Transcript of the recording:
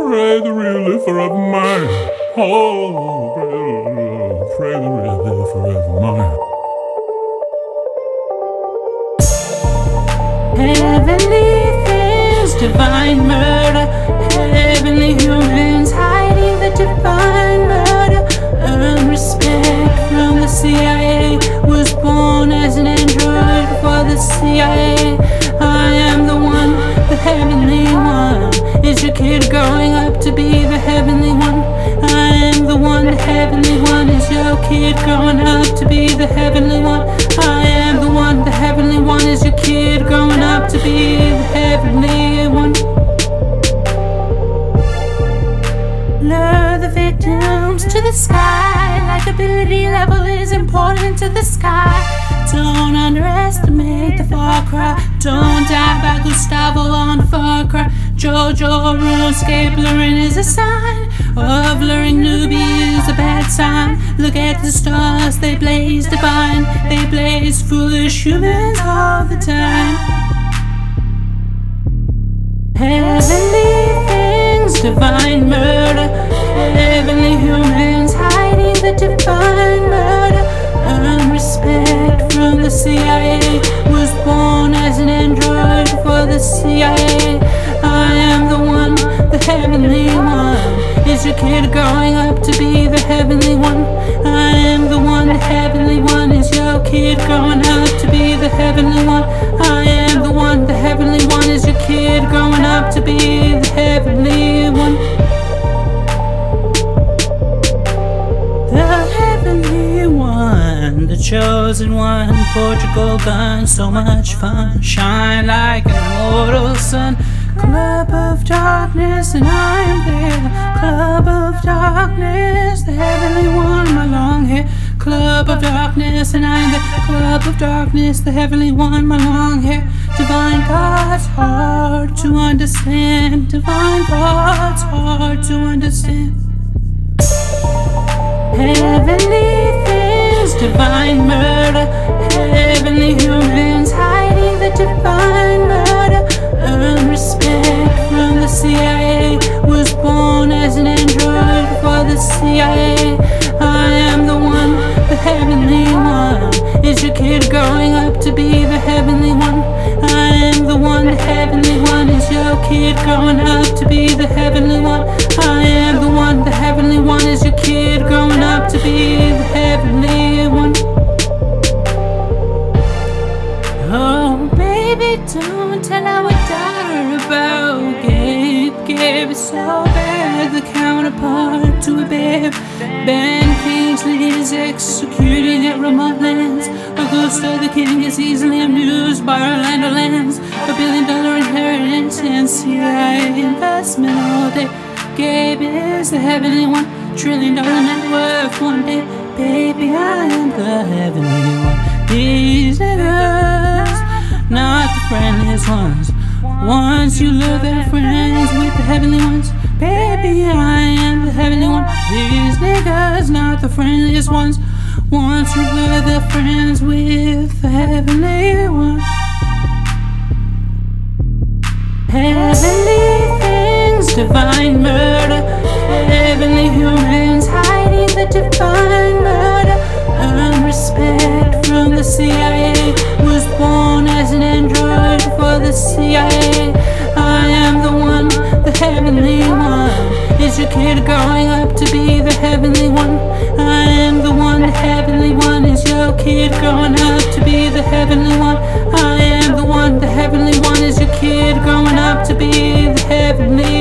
Pray the real forever mine. Oh, pray the real forever mine. Heavenly things, divine murder. Heavenly humans hiding the divine murder. Earn respect from the CIA. Was born as an android for the CIA. I am the one, the heavenly one. Is your kid growing up to be the heavenly one? I am the one, the heavenly one. Is your kid growing up to be the heavenly one? I am the one, the heavenly one. Is your kid growing up to be the heavenly one? Lure the victims to the sky. Like ability level is important to the sky. Don't underestimate the far cry. Don't die by Gustavo on Far Cry. Jojo RuneScape luring is a sign of luring newbie is a bad sign. Look at the stars, they blaze divine. They blaze foolish humans all the time. Heavenly things, divine murder. Heavenly humans hiding the divine murder. Earn respect from the CIA. Was born as an android for the CIA. I am the one, the heavenly one. Is your kid growing up to be the heavenly one? I am the one, the heavenly one. Is your kid growing up to be the heavenly one? I am the one, the heavenly one. Is your kid growing up to be the heavenly one? The heavenly one, the chosen one. Portugal gun, so much fun. Shine like an immortal sun. Club of darkness, and I am there. Club of darkness, the heavenly one, my long hair. Club of darkness, and I am there. Club of darkness, the heavenly one, my long hair. Divine thoughts, hard to understand. Divine thoughts, hard to understand. Heavenly things, divine murder. Heavenly humans hiding the divine murder. Earn respect from the CIA. Was born as an android for the CIA. I am the one, the heavenly one. Is your kid growing up to be the heavenly one? I am the one, the heavenly one. Is your kid growing up to be the heavenly one? I am the one, the heavenly one. Is your kid growing up to be the heavenly one? Oh, baby, don't tell our daughter about Gabe. Gabe is so bad, the counterpart to a babe. Ben Kingsley is executing at remote lands. Augusta the king is easily amused by Orlando lands. $1 billion inheritance and CIA investment all day. Gabe is the heavenly one, $1 trillion net worth one day. Baby, I am the heavenly one. These niggas, not the friendliest ones. Once you love their friends with the heavenly ones. Baby, I am the heavenly one. These niggas, not the friendliest ones. Once you love their friends with the heavenly one. Heavenly things, divine murder. Heavenly humans hiding the divine murder. Earn respect from the CIA. Was born as an android for the CIA. I am the one, the heavenly one. Is your kid growing up to be the heavenly one? I am the one, the heavenly one. Is your kid growing up to be the heavenly one? I am the one, the heavenly one. Is your kid growing up to be the heavenly